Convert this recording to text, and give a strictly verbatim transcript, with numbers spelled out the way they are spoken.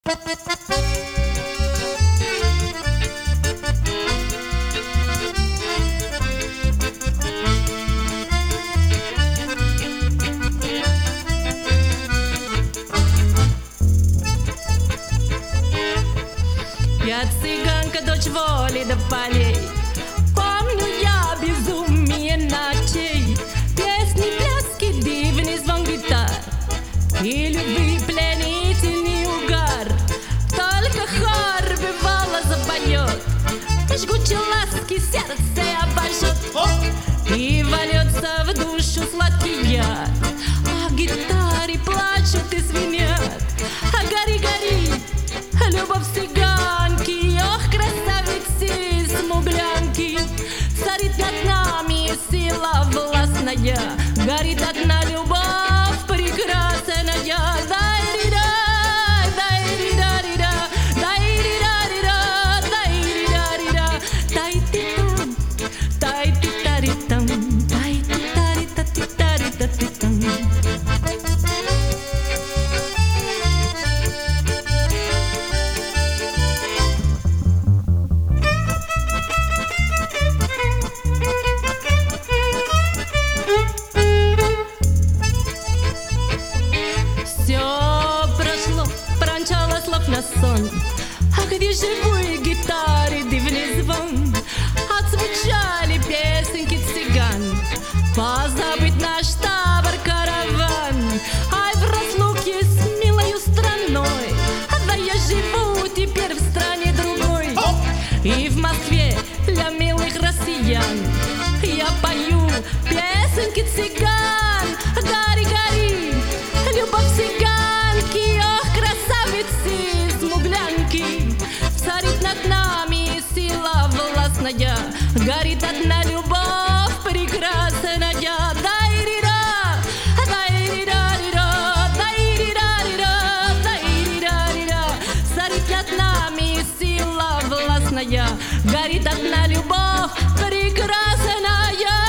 Я цыганка, дочь воли до полей. Помню я безумие ночей, песни, пляски, дивный звон гитар и любви пленительный угар. Только хор бывало запоет, жгучие ласки сердце обожжет, и вольется в душу сладкий яд. А гитаре плачут и звенят. А гори, гори, любовь цыганки, ох, красавицы смуглянки. Царит над нами сила властная, горит одна любовь прекрасная. Дай-ри-да, дай-ри-да-ри-да, дай-ри-да-ри-да, дай-ри-да-ри-да, тай-ти-там, тай-ти-тари-там, тай-ти-тари-та-ти-тари-та-ти-там. Все прошло, промчало слов на сон. А где живой гитары дивный звон? Отзвучали песенки цыган, позабыть наш табор караван. Ай, в разлуке с милою страной, да я живу теперь в стране другой. И в Москве для милых россиян я пою песенки цыган. Гори, гори, любовь цыганки, ох, красавицы смуглянки. Царит над нами сила властная, горит одна любовь прекрасная. Дай-ри-да, дай-ри-да-ри-да, дай-ри-да-ри-да, дай-ри-да-ри-да. Царит над нами сила властная, горит одна любовь прекрасная.